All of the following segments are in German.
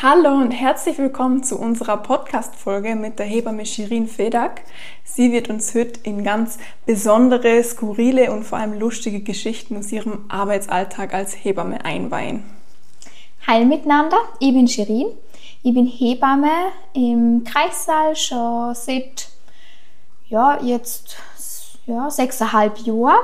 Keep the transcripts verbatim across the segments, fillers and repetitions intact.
Hallo und herzlich willkommen zu unserer Podcast-Folge mit der Hebamme Shirin Fedak. Sie wird uns heute in ganz besondere, skurrile und vor allem lustige Geschichten aus ihrem Arbeitsalltag als Hebamme einweihen. Hallo miteinander, ich bin Shirin. Ich bin Hebamme im Kreissaal schon seit ja, jetzt ja, sechseinhalb Jahren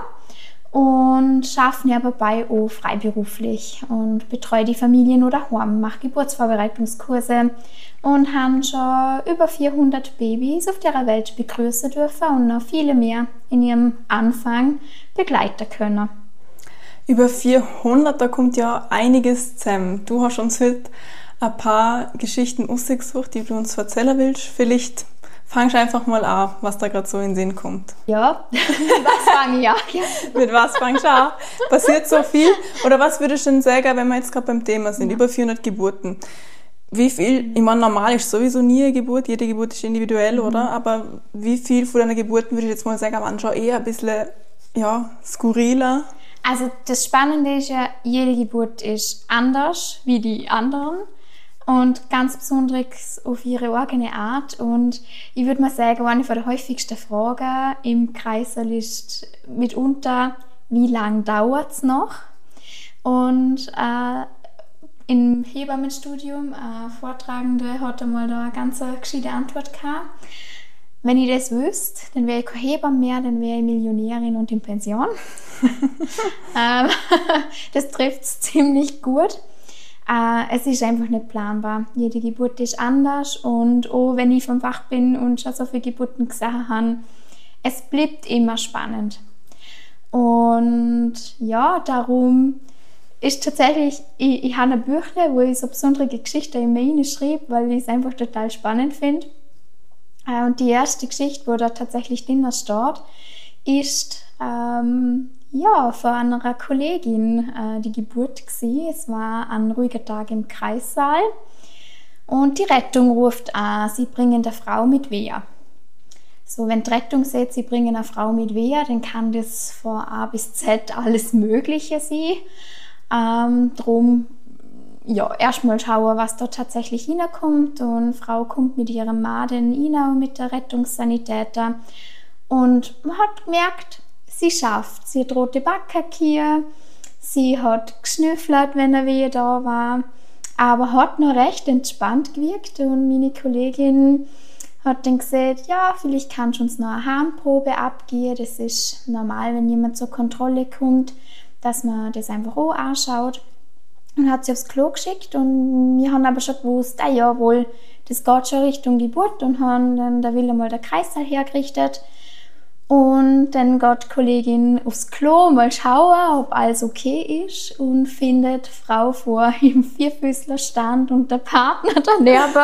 und arbeite nebenbei auch freiberuflich und betreue die Familien oder daheim, mache Geburtsvorbereitungskurse und habe schon über vierhundert Babys auf der Welt begrüßen dürfen und noch viele mehr in ihrem Anfang begleiten können. Über vierhundert, da kommt ja einiges zusammen. Du hast uns heute ein paar Geschichten ausgesucht, die du uns erzählen willst. Vielleicht fangst du einfach mal an, was da gerade so in den Sinn kommt. Ja, mit was fange ich an? Mit was fangst du an? Passiert so viel? Oder was würdest du denn sagen, wenn wir jetzt gerade beim Thema sind? Ja. Über vierhundert Geburten. Wie viel, ich meine, normal ist sowieso nie eine Geburt, jede Geburt ist individuell, mhm. oder? Aber wie viel von deinen Geburten würde ich jetzt mal sagen, waren schon eher ein bisschen, ja, skurriler? Also das Spannende ist ja, jede Geburt ist anders wie die anderen. Und ganz besonders auf ihre eigene Art. Und ich würde mal sagen, eine der häufigsten Fragen im Kreissaal ist mitunter, wie lange dauert es noch? Und äh, im Hebammenstudium, eine Vortragende hat einmal da eine ganz gescheite Antwort gehabt. Wenn ich das wüsste, dann wäre ich keine Hebamme mehr, dann wäre ich Millionärin und in Pension. ähm, das trifft es ziemlich gut. Uh, es ist einfach nicht planbar. Jede Geburt ist anders und auch wenn ich vom Fach bin und schon so viele Geburten gesehen habe, es bleibt immer spannend. Und ja, darum ist tatsächlich, ich, ich habe ein Büchle, wo ich so besondere Geschichten immer reinschreibe, weil ich es einfach total spannend finde. Uh, und die erste Geschichte, wo da tatsächlich drin steht, ist ähm, ja, von einer Kollegin äh, die Geburt gewesen. Es war ein ruhiger Tag im Kreissaal und die Rettung ruft an, sie bringen eine Frau mit Wehe. So, wenn die Rettung sagt, sie bringen eine Frau mit Wehe, dann kann das von A bis Z alles Mögliche sein. Ähm, drum ja, erstmal schauen, was da tatsächlich hineinkommt, und die Frau kommt mit ihrem Mann dann rein und mit der Rettungssanitäter und man hat gemerkt, sie schafft. Sie hat rote Backen gehabt, sie hat geschnüffelt, wenn er Wehe da war, aber hat noch recht entspannt gewirkt. Und meine Kollegin hat dann gesagt, ja, vielleicht kannst du uns noch eine Harnprobe abgeben. Das ist normal, wenn jemand zur Kontrolle kommt, dass man das einfach auch anschaut. Und hat sie aufs Klo geschickt und wir haben aber schon gewusst, ah ja, wohl, das geht schon Richtung Geburt, und haben dann da will einmal der Kreissaal hergerichtet. Und dann geht die Kollegin aufs Klo, mal schauen, ob alles okay ist, und findet die Frau vor im Vierfüßlerstand und der Partner daneben.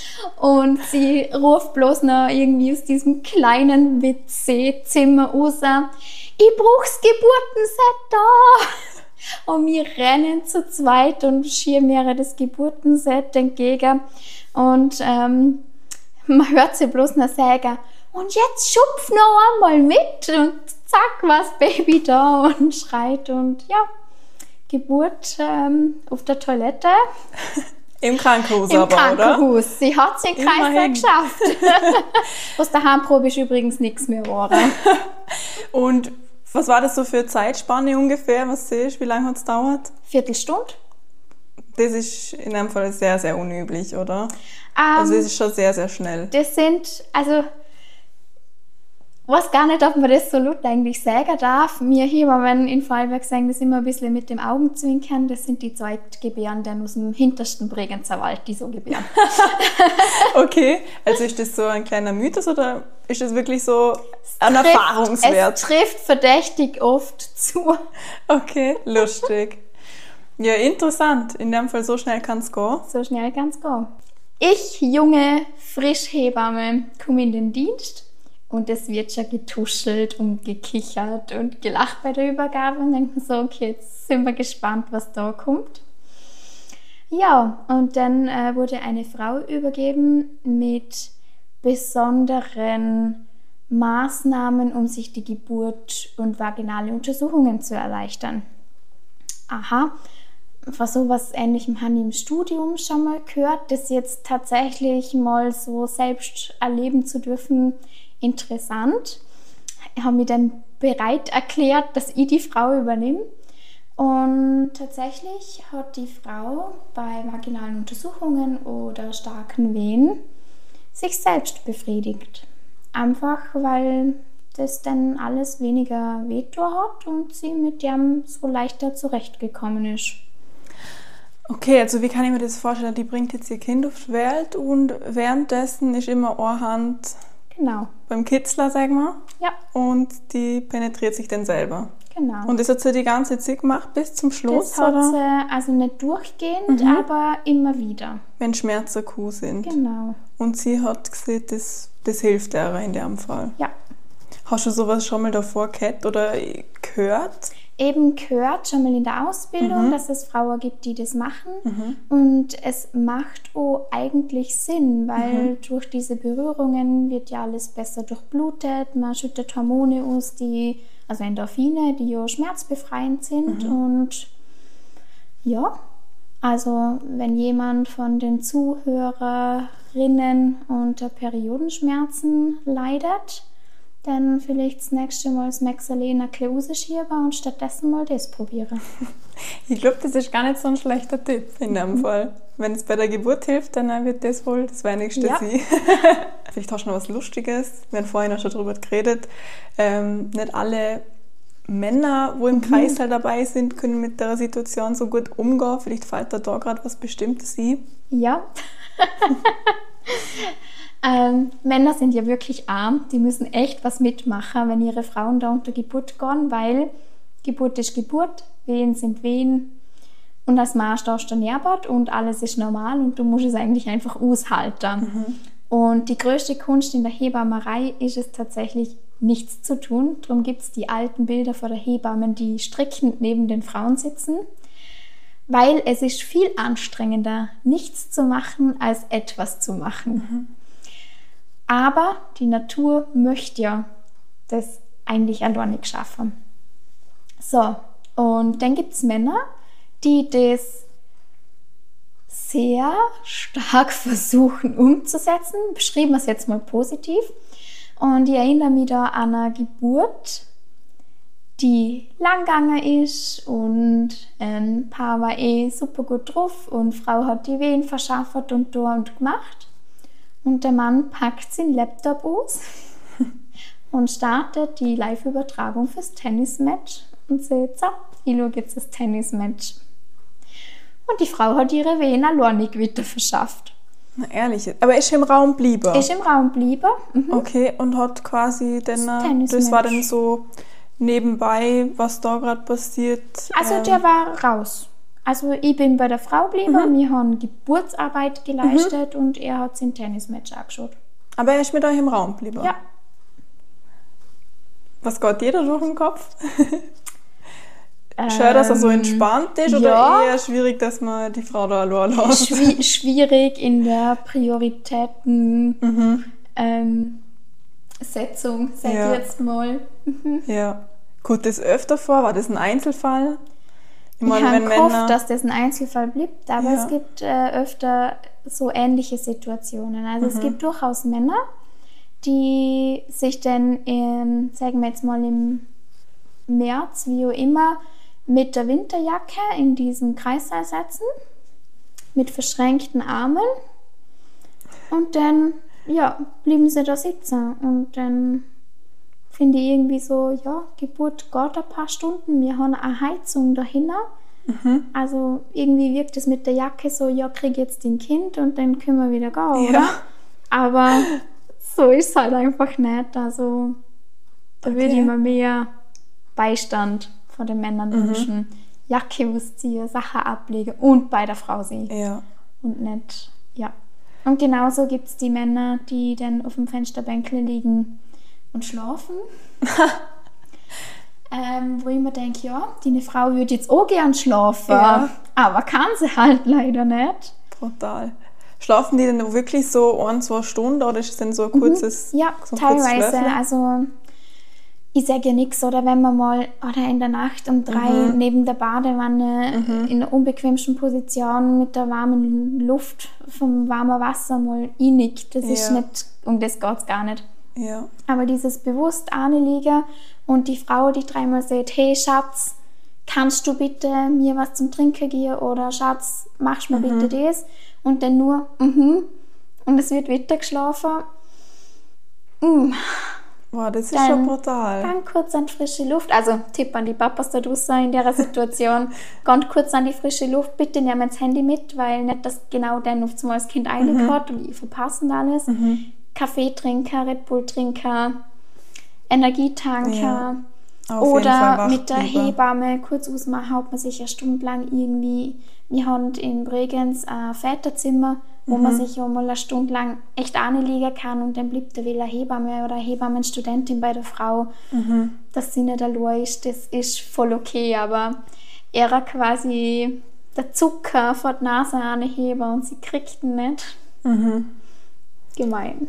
Und sie ruft bloß noch irgendwie aus diesem kleinen W C-Zimmer raus, ich brauche das Geburtenset da! Und wir rennen zu zweit und schieben ihr das Geburtenset entgegen. Und ähm, man hört sie bloß noch sagen, und jetzt schupf noch einmal mit, und zack, war das Baby da und schreit. Und ja, Geburt ähm, auf der Toilette. Im Krankenhaus Im aber, Krankenhaus. oder? Sie hat es in den Kreissaal geschafft. Aus der Harnprobe ist übrigens nichts mehr geworden. Und was war das so für eine Zeitspanne ungefähr? Was siehst du, wie lange hat es gedauert? Viertelstunde. Das ist in einem Fall sehr, sehr unüblich, oder? Ähm, also es ist schon sehr, sehr schnell. Das sind, also ich weiß gar nicht, ob man das so laut eigentlich sagen darf. Wir Hebammen in Vorarlberg sagen das immer ein bisschen mit dem Augenzwinkern. Das sind die Zweitgebärenden aus dem hintersten Bregenzer Wald, die so gebären. Okay, also ist das so ein kleiner Mythos oder ist das wirklich so ein trifft, Erfahrungswert? Es trifft verdächtig oft zu. Okay, lustig. Ja, interessant. In dem Fall, so schnell kann es gehen. So schnell kann es gehen. Ich, junge Frischhebamme, komme in den Dienst. Und es wird schon getuschelt und gekichert und gelacht bei der Übergabe. Und denkt man so, okay, jetzt sind wir gespannt, was da kommt. Ja, und dann äh, wurde eine Frau übergeben mit besonderen Maßnahmen, um sich die Geburt und vaginale Untersuchungen zu erleichtern. Aha, von sowas Ähnlichem habe ich im Studium schon mal gehört. Das jetzt tatsächlich mal so selbst erleben zu dürfen, interessant. Ich habe mich dann bereit erklärt, dass ich die Frau übernehme. Und tatsächlich hat die Frau bei vaginalen Untersuchungen oder starken Wehen sich selbst befriedigt. Einfach weil das dann alles weniger wehtun hat und sie mit dem so leichter zurechtgekommen ist. Okay, also wie kann ich mir das vorstellen? Die bringt jetzt ihr Kind auf die Welt und währenddessen ist immer eine Hand Genau. beim Kitzler, sagen wir. Ja. Und die penetriert sich dann selber. Genau. Und das hat sie die ganze Zeit gemacht bis zum Schluss, das hat oder? sie also nicht durchgehend, Mhm. aber immer wieder. Wenn Schmerzen akut sind. Genau. Und sie hat gesehen, das, das hilft ihr in dem Fall. Ja. Hast du sowas schon mal davor gehabt oder gehört? Eben gehört schon mal in der Ausbildung, Mhm. dass es Frauen gibt, die das machen. Mhm. Und es macht auch eigentlich Sinn, weil Mhm. durch diese Berührungen wird ja alles besser durchblutet. Man schüttet Hormone aus, die, also Endorphine, die ja schmerzbefreiend sind. Mhm. Und ja, also wenn jemand von den Zuhörerinnen unter Periodenschmerzen leidet, dann vielleicht das nächste Mal das Maxalena Klause schieben und stattdessen mal das probieren. Ich glaube, das ist gar nicht so ein schlechter Tipp in dem Mhm. Fall. Wenn es bei der Geburt hilft, dann wird das wohl das Wenigste Ja. sein. Vielleicht hast du noch was Lustiges. Wir haben vorhin auch schon darüber geredet. Ähm, nicht alle Männer, die im Mhm. Kreißsaal dabei sind, können mit der Situation so gut umgehen. Vielleicht fällt dir da gerade was Bestimmtes ein. Ja. ähm, Männer sind ja wirklich arm. Die müssen echt was mitmachen, wenn ihre Frauen da unter Geburt gehen, weil Geburt ist Geburt, Wehen sind Wehen. Und als Mann stehst du neben und alles ist normal und du musst es eigentlich einfach aushalten. Mhm. Und die größte Kunst in der Hebammerei ist es tatsächlich, nichts zu tun. Darum gibt es die alten Bilder von der Hebammen, die strickend neben den Frauen sitzen. Weil es ist viel anstrengender, nichts zu machen, als etwas zu machen. Mhm. Aber die Natur möchte ja das eigentlich alleine nicht schaffen. So, und dann gibt es Männer, die das sehr stark versuchen umzusetzen. Beschreiben wir es jetzt mal positiv. Und ich erinnere mich da an eine Geburt, die lang gegangen ist und ein Paar war eh super gut drauf und die Frau hat die Wehen verschafft und da und gemacht. Und der Mann packt seinen Laptop aus und startet die Live-Übertragung fürs Tennismatch und sagt, so, ich schaue jetzt das Tennismatch. Und die Frau hat ihre Wehen alleine wieder verschafft. Na ehrlich, aber ist im Raum geblieben? Ist im Raum geblieben. Mhm. Okay, und hat quasi dann, Das das, Tennismatch. das war dann so nebenbei, was da gerade passiert. Also ähm, der war raus. Also ich bin bei der Frau geblieben, Mhm. wir haben Geburtsarbeit geleistet und er hat sein Tennismatch angeschaut. Aber er ist mit euch im Raum geblieben? Ja. Was geht dir da durch den Kopf? Schön, dass er so entspannt ist oder ja. eher schwierig, dass man die Frau da allein lässt? Schwi- schwierig in der Prioritäten Mhm. ähm, Setzung, sag Ja. ich jetzt mal. Ja. Kommt das öfter vor? War das ein Einzelfall? Ich Ich meine, habe wenn gehofft, Männer... dass das ein Einzelfall bleibt, aber Ja. es gibt äh, öfter so ähnliche Situationen. Also es Mhm. gibt durchaus Männer, die sich dann, in, sagen wir jetzt mal im März, wie auch immer, mit der Winterjacke in diesen Kreissaal setzen, mit verschränkten Armen und dann ja, blieben sie da sitzen und dann finde ich irgendwie so, ja, Geburt geht ein paar Stunden, wir haben eine Heizung dahinter. Mhm. Also irgendwie wirkt es mit der Jacke so, ja, krieg jetzt ein Kind und dann können wir wieder gehen, Ja. oder? Aber so ist es halt einfach nicht. Also da würde Okay. ich mir mehr Beistand von den Männern Mhm. wünschen. Jacke ausziehen, Sachen ablegen und bei der Frau sein. Ja. Und nicht, ja. Und genauso gibt es die Männer, die dann auf dem Fensterbänkle liegen und schlafen. ähm, wo ich mir denke, ja, die Frau würde jetzt auch gern schlafen, Ja. aber kann sie halt leider nicht. Total. Schlafen die denn wirklich so ein, zwei Stunden oder ist es dann so ein kurzes... Ja, so ein kurzes teilweise. Schläfchen? Also ich sage ja nichts, oder wenn man mal oder in der Nacht um drei mhm. neben der Badewanne mhm. in der unbequemsten Position mit der warmen Luft vom warmen Wasser mal einnickt. Das ja. ist nicht, um das geht es gar nicht. Ja. Aber dieses bewusst anliegen und die Frau, die dreimal sagt, hey Schatz, kannst du bitte mir was zum Trinken geben oder Schatz, machst mir mhm. bitte das? Und dann nur, mhm. und es wird weiter geschlafen. Mm. Wow, das ist dann, schon brutal. Ganz kurz an die frische Luft. Also Tipp an die Papas da draußen in dieser Situation. Ganz kurz an die frische Luft. Bitte nehmt das Handy mit, weil nicht, dass genau dann auf einmal das Kind reinkommt mhm. und die verpassen alles. Mhm. Kaffee trinken, Red Bull trinken, Energietanker. Ja, oder mit der Hebamme kurz ausmachen, haut man sich eine Stunde lang irgendwie. Wir haben in Bregenz ein Väterzimmer, wo mhm. man sich ja mal eine Stunde lang echt anliegen kann und dann bleibt da wieder eine Hebamme oder eine Hebammenstudentin bei der Frau, mhm. dass sie nicht allein ist, das ist voll okay, aber er quasi der Zucker vor die Nase anheben und sie kriegt ihn nicht. Mhm. Gemein.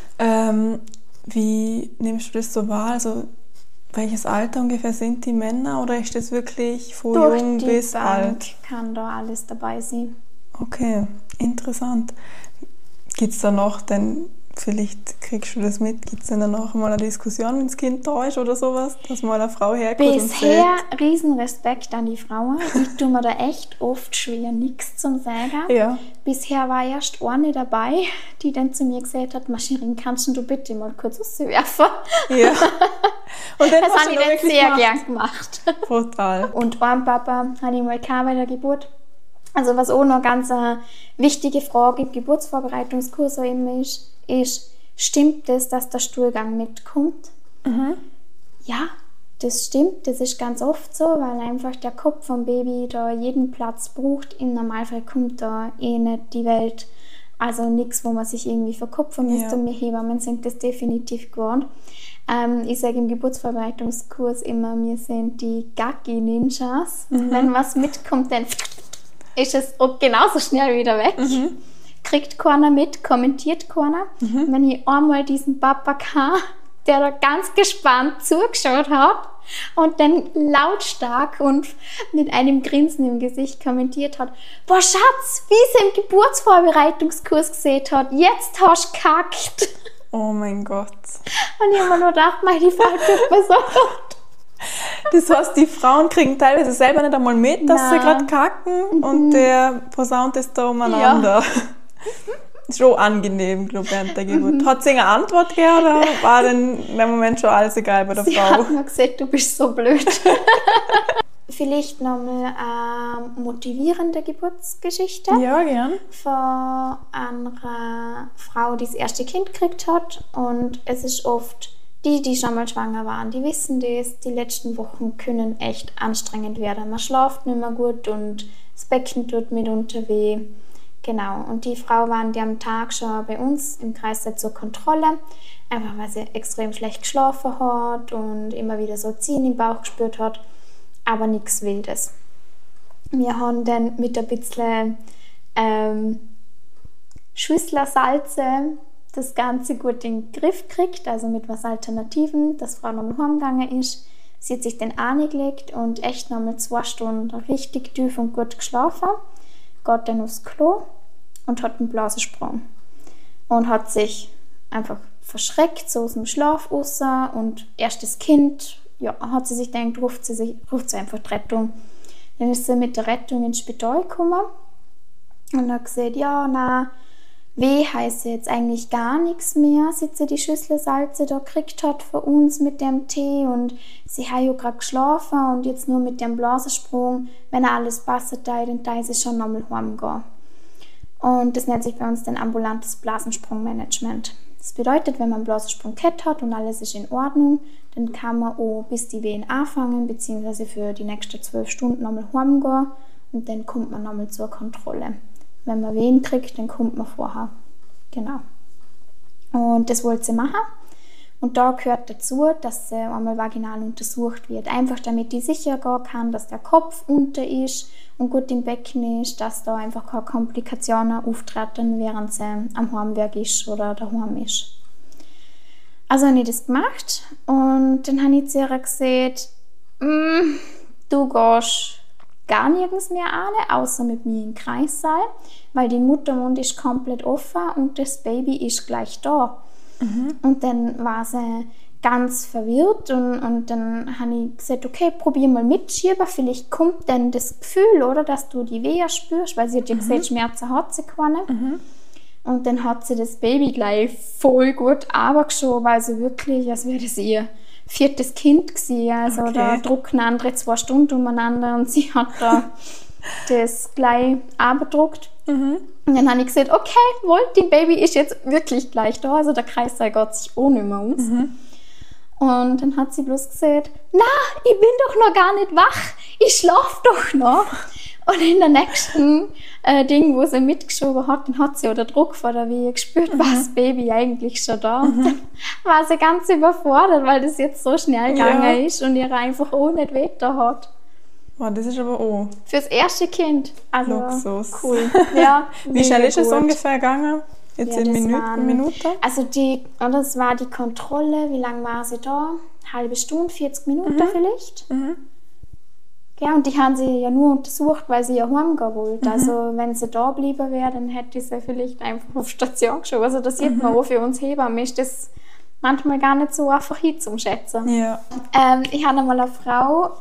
Ähm, wie nimmst du das so wahr? Also welches Alter ungefähr sind die Männer oder ist das wirklich von Durch jung die bis Bank alt? Kann da alles dabei sein. Okay, interessant. Gibt es da noch, denn vielleicht kriegst du das mit, gibt es dann danach mal eine Diskussion, wenn das Kind da ist oder sowas, dass mal eine Frau herkommt und sagt? Bisher riesen Respekt an die Frauen. Ich tue mir da echt oft schwer, nichts zum sagen. Ja. Bisher war erst eine dabei, die dann zu mir gesagt hat, Maschirin, kannst du bitte mal kurz rauswerfen? Ja. Und dann das hast habe du ich dann wirklich sehr gemacht. gern gemacht. Total. Und ein Papa hatte ich mal gehabt bei der Geburt. Also was auch noch ganz eine wichtige Frage im Geburtsvorbereitungskurs auch immer ist, ist, stimmt es, dass der Stuhlgang mitkommt? Mhm. Ja, das stimmt. Das ist ganz oft so, weil einfach der Kopf vom Baby da jeden Platz braucht. Im Normalfall kommt da eh nicht die Welt. Also nichts, wo man sich irgendwie verkopfen müsste. Ja. Und wir Hebammen sind das definitiv gewohnt. Ähm, ich sage im Geburtsvorbereitungskurs immer, wir sind die Gaggi-Ninjas. Mhm. Wenn was mitkommt, dann ist es genauso schnell wieder weg. Mhm. Kriegt keiner mit, kommentiert keiner. Mhm. Wenn ich einmal diesen Papa kam, der da ganz gespannt zugeschaut hat und dann lautstark und mit einem Grinsen im Gesicht kommentiert hat, boah Schatz, wie sie im Geburtsvorbereitungskurs gesehen hat, jetzt hast du gekackt. Oh mein Gott. Und ich habe mir nur gedacht, meine Frau tut mir so gut. Das heißt, die Frauen kriegen teilweise selber nicht einmal mit, dass Nein. sie gerade kacken mhm. und der posaunt es da umeinander. Ja. Schon angenehm, glaube ich, während der Geburt. Mhm. Hat sie eine Antwort gegeben oder war denn in dem Moment schon alles egal bei der sie Frau? Sie hat mir gesagt, du bist so blöd. Vielleicht nochmal eine motivierende Geburtsgeschichte. Ja, gern. Von einer Frau, die das erste Kind gekriegt hat. Und es ist oft die, die schon mal schwanger waren, die wissen das, die letzten Wochen können echt anstrengend werden. Man schläft nicht mehr gut und das Becken tut mitunter weh. Genau, und die Frau waren die am Tag schon bei uns im Kreis zur Kontrolle, einfach weil sie extrem schlecht geschlafen hat und immer wieder so Ziehen im Bauch gespürt hat, aber nichts Wildes. Wir haben dann mit ein bisschen ähm, Schüsslersalze das Ganze gut in den Griff gekriegt, also mit was Alternativen, dass Frau noch heimgegangen ist. Sie hat sich dann angelegt und echt noch mal zwei Stunden richtig tief und gut geschlafen. Geht dann aufs Klo und hat einen Blasensprung. Und hat sich einfach verschreckt, so aus dem Schlaf raus. Und erstes Kind, ja, hat sie sich gedacht, ruft sie, sich, ruft sie einfach die Rettung. Dann ist sie mit der Rettung ins Spital gekommen und hat gesagt, ja, na, weh heißt jetzt eigentlich gar nichts mehr, seit sie die Schüssel Salze da gekriegt hat für uns mit dem Tee und sie hat ja gerade geschlafen und jetzt nur mit dem Blasensprung, wenn alles passt, dann da ist sie schon nochmal heimgehen. Und das nennt sich bei uns dann ambulantes Blasensprungmanagement. Das bedeutet, wenn man einen Blasensprung gehabt hat und alles ist in Ordnung, dann kann man auch bis die Wehen anfangen, beziehungsweise für die nächsten zwölf Stunden nochmal heimgehen und dann kommt man nochmal zur Kontrolle. Wenn man Wehen kriegt, dann kommt man vorher. Genau. Und das wollte sie machen. Und da gehört dazu, dass sie einmal vaginal untersucht wird. Einfach damit die sicher gehen kann, dass der Kopf unter ist und gut im Becken ist, dass da einfach keine Komplikationen auftreten, während sie am Heimweg ist oder daheim ist. Also habe ich das gemacht und dann habe ich zu ihr gesagt, mm, du gehst gar nirgends mehr an, außer mit mir im Kreissaal, weil die Muttermund ist komplett offen und das Baby ist gleich da. Mhm. Und dann war sie ganz verwirrt und, und dann habe ich gesagt, okay, probier mal mitschieben, vielleicht kommt dann das Gefühl, oder, dass du die Wehe spürst, weil sie hat ja mhm. gesagt, Schmerzen hat sie keine. Mhm. Und dann hat sie das Baby gleich voll gut runtergeschoben, also wirklich, als wäre das ihr viertes Kind gewesen. Also okay. Da drucken andere zwei Stunden umeinander und sie hat da das gleich abgedruckt. Mhm. Und dann habe ich gesagt, okay, wohl, die Baby ist jetzt wirklich gleich da, also der Kreissaal geht sich auch nicht mehr aus. Mhm. Und dann hat sie bloß gesagt, na, ich bin doch noch gar nicht wach, ich schlafe doch noch. Und in der nächsten äh, Ding, wo sie mitgeschoben hat, dann hat sie auch den Druck vor der Wehe gespürt, mhm. war das Baby eigentlich schon da. Und dann war sie ganz überfordert, weil das jetzt so schnell gegangen ja. ist und ihr einfach auch nicht weiter hat. Oh, das ist aber auch. Fürs erste Kind. Also Luxus. Cool. Ja, wie schnell ist es ungefähr gegangen? Jetzt ja, in Minuten, waren, Minuten? Also die, das war die Kontrolle, wie lange war sie da? Halbe Stunde, vierzig Minuten mhm. vielleicht. Mhm. Ja, und die haben sie ja nur untersucht, weil sie ja heimgehen wollte. Mhm. Also wenn sie da geblieben wäre, dann hätte sie vielleicht einfach auf Station geschoben. Also das sieht mhm. man auch für uns Hebammen, ist das manchmal gar nicht so einfach hinzuschätzen. Ja. Ähm, ich habe einmal eine Frau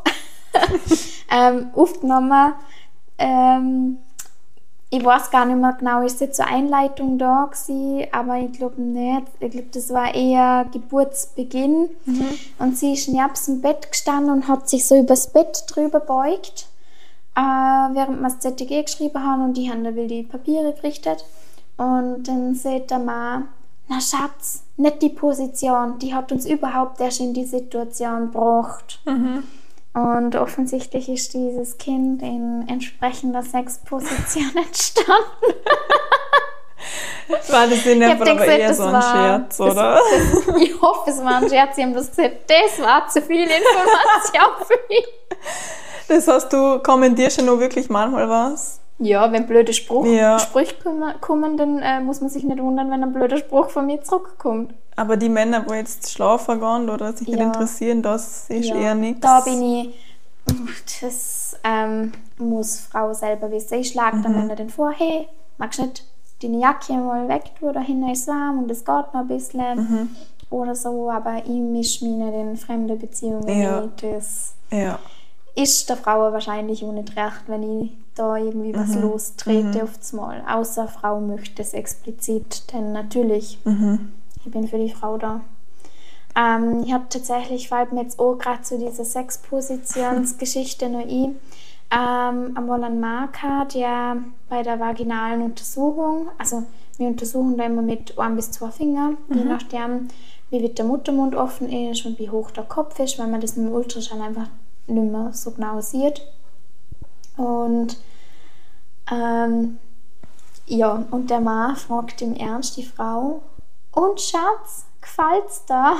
ähm, aufgenommen, ähm, ich weiß gar nicht mehr genau, ist jetzt zur Einleitung da gewesen, aber ich glaube nicht. Ich glaube, das war eher Geburtsbeginn. Mhm. Und sie ist neben dem Bett gestanden und hat sich so übers Bett drüber beugt, äh, während wir das Z T G geschrieben haben und die haben da die Papiere gerichtet. Und dann sagt der Mann, na Schatz, nicht die Position, die hat uns überhaupt erst in die Situation gebracht. Mhm. Und offensichtlich ist dieses Kind in entsprechender Sexposition entstanden. War das in der aber gesagt, eher so ein war, Scherz, oder? Das, das, ich hoffe, es war ein Scherz. Sie haben das gesagt, das war zu viel Information für mich. Das heißt, du kommentierst ja nur wirklich manchmal was? Ja, wenn blöde Spruch, ja. Sprüche kommen, dann äh, muss man sich nicht wundern, wenn ein blöder Spruch von mir zurückkommt. Aber die Männer, die jetzt schlafen gehen oder sich ja. nicht interessieren, das ist ja. eher nichts. Da bin ich, das ähm, muss Frau selber wissen. Ich schlage mhm. den Männern dann vor, hey, magst du nicht deine Jacke mal weg tun, da hinten ist es warm und es geht noch ein bisschen mhm. oder so, aber ich mische mich nicht in fremde Beziehungen. Ja. Das ja. ist der Frau wahrscheinlich auch nicht recht, wenn ich da irgendwie was mhm. lostrete mhm. auf das Mal. Außer Frau möchte es explizit, denn natürlich, mhm. ich bin für die Frau da. Ähm, ich habe tatsächlich, fällt mir jetzt auch gerade zu dieser Sexpositionsgeschichte noch ein, ähm, einmal einen Marker, der bei der vaginalen Untersuchung, also wir untersuchen da immer mit ein bis zwei Fingern, mhm. je nachdem, wie weit der Muttermund offen ist und wie hoch der Kopf ist, weil man das mit dem Ultraschall einfach nicht mehr so genau sieht. Und ähm, ja, und der Mann fragt im Ernst die Frau, und Schatz, gefällt's da?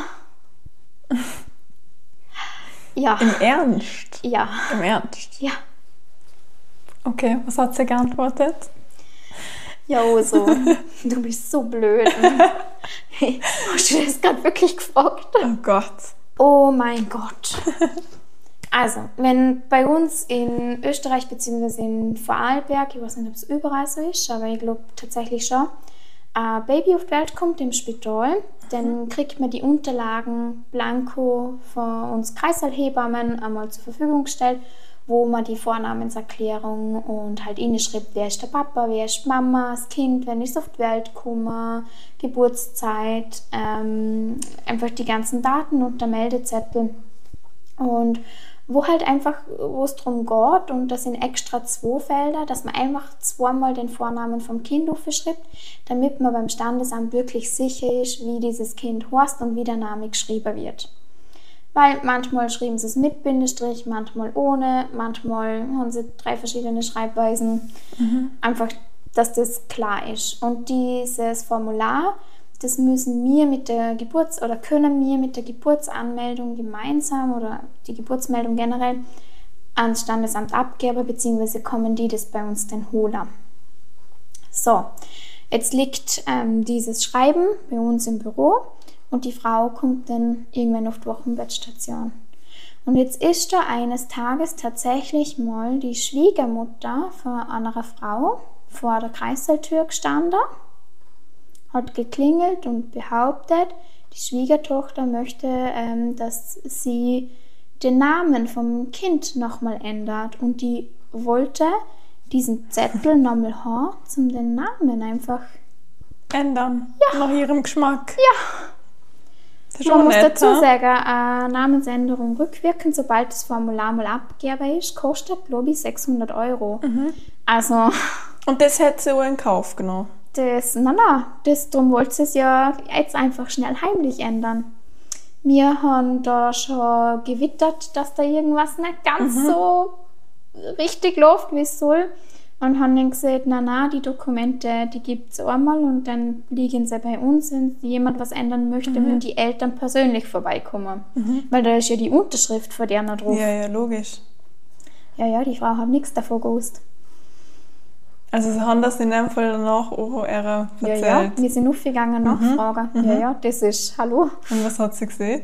Ja. Im Ernst? Ja. Im Ernst? Ja. Okay, was hat sie geantwortet? Ja, so, du bist so blöd. Hey, hast du das gerade wirklich gefragt? Oh Gott. Oh mein Gott. Also, wenn bei uns in Österreich bzw. in Vorarlberg, ich weiß nicht, ob es überall so ist, aber ich glaube tatsächlich schon, ein Baby auf die Welt kommt im Spital, dann kriegt man die Unterlagen blanko von uns Kreissaalhebammen einmal zur Verfügung gestellt, wo man die Vornamenserklärung und halt reinschreibt, wer ist der Papa, wer ist die Mama, das Kind, wenn ist es auf die Welt gekommen, Geburtszeit, ähm, einfach die ganzen Daten und der Meldezettel. Und wo halt einfach, wo es darum geht, und das sind extra zwei Felder, dass man einfach zweimal den Vornamen vom Kind aufschreibt, damit man beim Standesamt wirklich sicher ist, wie dieses Kind heißt und wie der Name geschrieben wird. Weil manchmal schreiben sie es mit Bindestrich, manchmal ohne, manchmal haben sie drei verschiedene Schreibweisen. Mhm. Einfach, dass das klar ist. Und dieses Formular, das müssen wir mit der Geburts- oder können wir mit der Geburtsanmeldung gemeinsam oder die Geburtsmeldung generell ans Standesamt abgeben, beziehungsweise kommen die das bei uns dann holen. So, jetzt liegt ähm, dieses Schreiben bei uns im Büro und die Frau kommt dann irgendwann auf die Wochenbettstation. Und jetzt ist da eines Tages tatsächlich mal die Schwiegermutter von einer Frau vor der Kreissaaltür gestanden, hat geklingelt und behauptet, die Schwiegertochter möchte, ähm, dass sie den Namen vom Kind nochmal ändert. Und die wollte diesen Zettel nochmal haben, um den Namen einfach ändern. Ja. Nach ihrem Geschmack. Ja. Das ist Man schon muss nett, dazu ha? sagen, eine Namensänderung rückwirkend, sobald das Formular mal abgegeben ist, kostet, glaube ich, sechshundert Euro. Mhm. Also, Und das hat sie auch in Kauf genommen. das, na na, das, darum wollte sie es ja jetzt einfach schnell heimlich ändern. Wir haben da schon gewittert, dass da irgendwas nicht ganz Mhm. so richtig läuft, wie es soll. Und haben dann gesagt, na na, die Dokumente, die gibt es einmal und dann liegen sie bei uns, wenn jemand was ändern möchte, Mhm. müssen die Eltern persönlich vorbeikommen. Mhm. Weil da ist ja die Unterschrift von der noch drauf. Ja, ja, logisch. Ja, ja, die Frau hat nichts davon gewusst. Also sie haben das in dem Fall danach auch ihrer Ja, erzählt. ja, wir sind aufgegangen, nachfragen. Mhm. Ja, ja, das ist, hallo. Und was hat sie gesehen?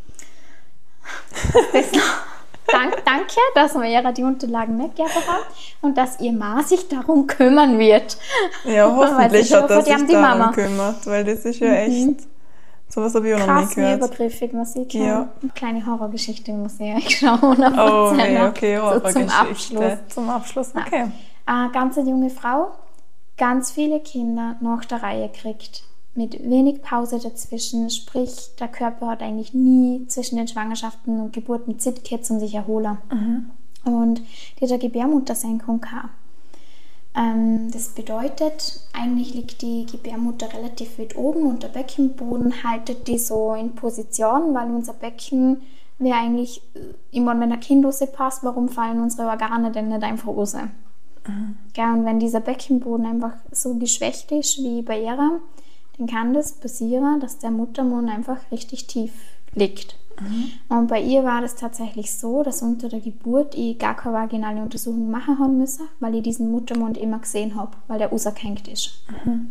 Das, dank, danke, dass wir ihr die Unterlagen mitgegeben haben und dass ihr Ma sich darum kümmern wird. Ja, Weil hoffentlich sie hat er schon sich von die darum Mama. gekümmert, weil das ist ja echt... Mhm. Sowas habe ich auch noch nie Krass, wie gehört. übergriffig Musik. Ja. Eine kleine Horrorgeschichte muss ich euch schauen. Oh, nee, okay, so zum Horrorgeschichte. Abschluss. Zum Abschluss, okay. Eine ganz junge Frau, ganz viele Kinder nach der Reihe kriegt, mit wenig Pause dazwischen, sprich, der Körper hat eigentlich nie zwischen den Schwangerschaften und Geburten Zeit gehabt, um sich zu erholen. Mhm. Und die hat eine Gebärmuttersenkung gehabt. Ähm, das bedeutet, eigentlich liegt die Gebärmutter relativ weit oben und der Beckenboden haltet die so in Position, weil unser Becken wäre eigentlich, ich meine, wenn ein Kind rauspasst, warum fallen unsere Organe denn nicht einfach raus? Mhm. Ja, und wenn dieser Beckenboden einfach so geschwächt ist wie bei ihr, dann kann das passieren, dass der Muttermund einfach richtig tief liegt. Mhm. Und bei ihr war das tatsächlich so, dass unter der Geburt ich gar keine vaginale Untersuchung machen haben müssen, weil ich diesen Muttermund immer gesehen habe, weil der rausgehängt ist. Mhm.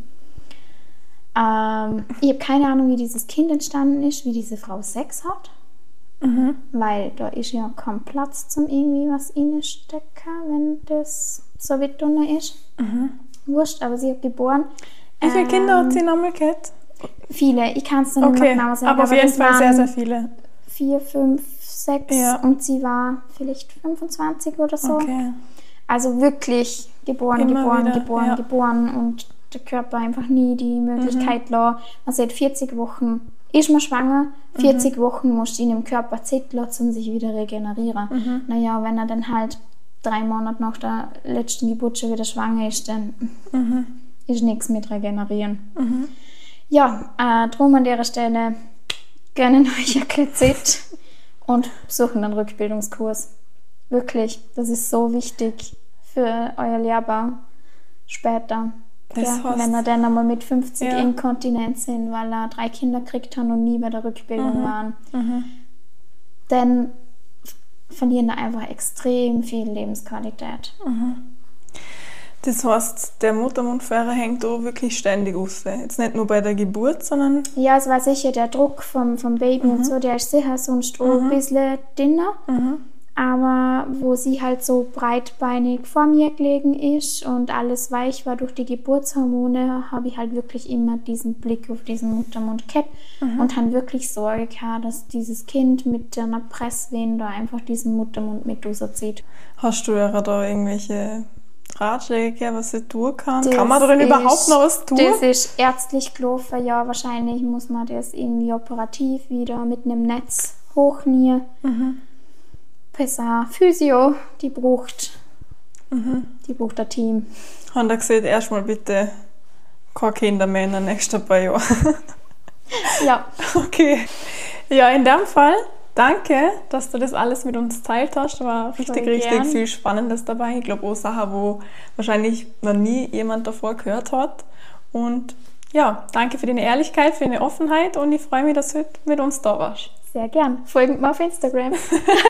Ähm, ich habe keine Ahnung, wie dieses Kind entstanden ist, wie diese Frau Sex hat, mhm. weil da ist ja kein Platz zum irgendwie was reinstecken, wenn das so weit drin ist. Mhm. Wurscht, aber sie hat geboren. Wie viele ähm, Kinder hat sie nochmal gehabt? Viele, ich kann es noch nicht Okay, mehr genau sagen. aber auf jeden Fall sehr, sehr viele. Vier, fünf, sechs Ja. und sie war vielleicht fünfundzwanzig oder so. Okay. Also wirklich geboren, Immer geboren, wieder, geboren, ja. geboren und der Körper einfach nie die Möglichkeit mhm. lassen. Man sagt, vierzig Wochen ist man schwanger, vierzig mhm. Wochen muss in dem Körper Zeit lassen, um sich wieder regenerieren. Mhm. Naja, wenn er dann halt drei Monate nach der letzten Geburt schon wieder schwanger ist, dann mhm. ist nichts mit regenerieren. Mhm. Ja, äh, drum an der Stelle gönnen euch ein bisschen Zeit und besuchen einen Rückbildungskurs. Wirklich, das ist so wichtig für euer Lehrer später. Das Ja, heißt, wenn er dann einmal mit fünfzig ja. inkontinent sind, weil er drei Kinder gekriegt hat und nie bei der Rückbildung Mhm. waren, Mhm. dann verlieren da einfach extrem viel Lebensqualität. Mhm. Das heißt, der Muttermundfähre hängt auch wirklich ständig aus. Jetzt nicht nur bei der Geburt, sondern... Ja, es war sicher der Druck vom, vom Baby Mhm. und so, der ist sicher sonst auch Mhm. ein bisschen dünner. Mhm. Aber wo sie halt so breitbeinig vor mir gelegen ist und alles weich war durch die Geburtshormone, habe ich halt wirklich immer diesen Blick auf diesen Muttermund gehabt mhm. und habe wirklich Sorge gehabt, dass dieses Kind mit einer Presswehen da einfach diesen Muttermund mit rauszieht. Hast du ja da irgendwelche Ratschläge, was sie tun kann? Das kann man da denn ist, überhaupt noch was tun? Das ist ärztlich gelaufen, ja, wahrscheinlich muss man das irgendwie operativ wieder mit einem Netz hochnehmen. Mhm. Besser Physio, die braucht, mhm. die braucht ein Team. Und er gesagt, erstmal bitte keine Kinder mehr in den nächsten paar Jahren. Ja. Okay. Ja, in dem Fall danke, dass du das alles mit uns geteilt hast. Da war richtig, Voll richtig gern. viel Spannendes dabei. Ich glaube auch Sachen, wo wahrscheinlich noch nie jemand davor gehört hat. Und ja, danke für deine Ehrlichkeit, für deine Offenheit und ich freue mich, dass du heute mit uns da warst. Sehr gern. Folgt mir auf Instagram.